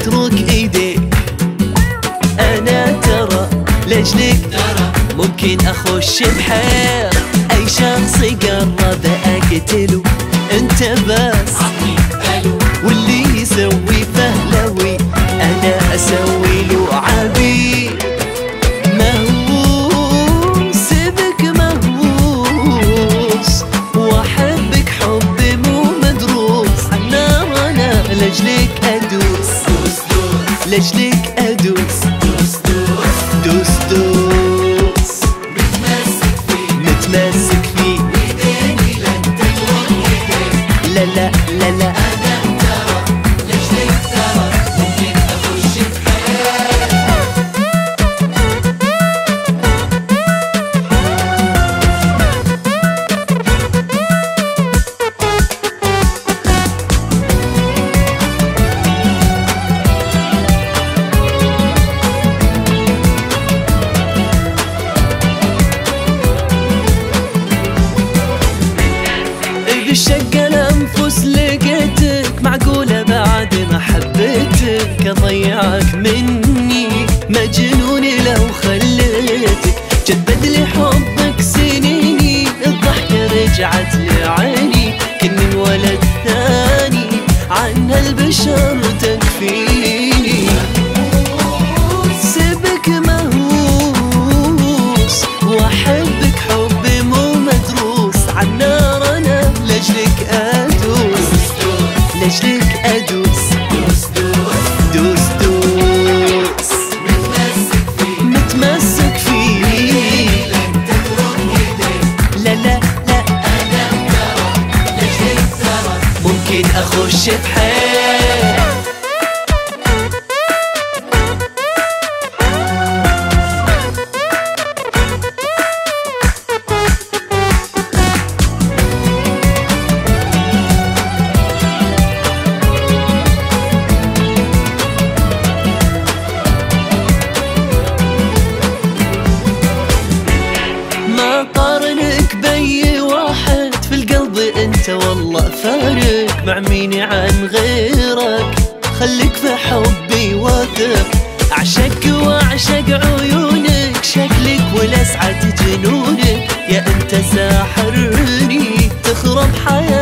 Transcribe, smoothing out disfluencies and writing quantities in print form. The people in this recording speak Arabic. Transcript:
اترك ايديك. انا ترى لاجلك ممكن اخش بحير اي شخص قرب اقتله. انت بس واللي يسوي فهلوي انا اسوي له عبير. مهووس بك مهووس واحبك حب مو مدروس. عالنار انا لاجلك ادوس لاجلك ادوس دوس دوس. متمسك فيه ايديني لن تترك ايديك. لا لا لا لا انا ترى لاجلك ترى ممكن اخش بالشقة الأنفس لقيتك. معقولة بعد ما حبيتك أضيعك مني؟ مجنوني لو خليتك جدد لي حبك سنيني. الضحكة رجعت لعيني كني الولد ثاني عن هالبشر تكفيني. سبك مهووس واحبك حب مو مدروس. عالنار لاجلك ادوس لاجلك ادوس دوس دوس. متمسك فيه لن تترك ايديك. لا لا لا انا ترى لاجلك ترى ممكن اخش بحير. قارنك بي واحد في القلب انت والله فارق. مع ميني عن غيرك خليك في حبي واثق. اعشق واعشق عيونك شكلك ولسعة جنونك. يا انت ساحرني تخرب حياتي